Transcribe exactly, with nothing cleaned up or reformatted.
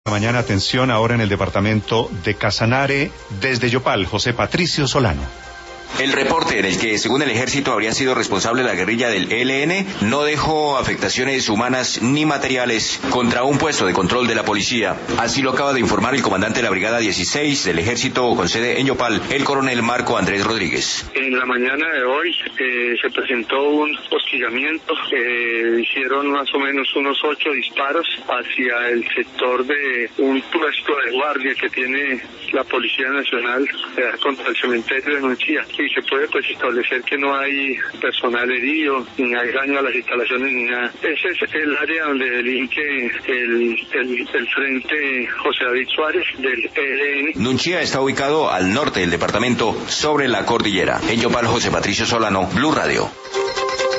Mañana, atención, ahora en el departamento de Casanare, desde Yopal, José Patricio Solano. El reporte en el que, según el ejército, habría sido responsable la guerrilla del E L N no dejó afectaciones humanas ni materiales contra un puesto de control de la policía. Así lo acaba de informar el comandante de la Brigada dieciséis del ejército con sede en Yopal, el coronel Marco Andrés Rodríguez. En la mañana de hoy eh, se presentó un hostigamiento. Eh, hicieron más o menos unos ocho disparos hacia el sector de un puesto de guardia que tiene la Policía Nacional eh, contra el cementerio de Nunchía. Y se puede pues establecer que no hay personal herido, ni hay daño a las instalaciones, ni nada. Ese es el área donde delinque el, el, el frente José David Suárez del E L N. Nunchía está ubicado al norte del departamento, sobre la cordillera. En Yopal, José Patricio Solano, Blue Radio.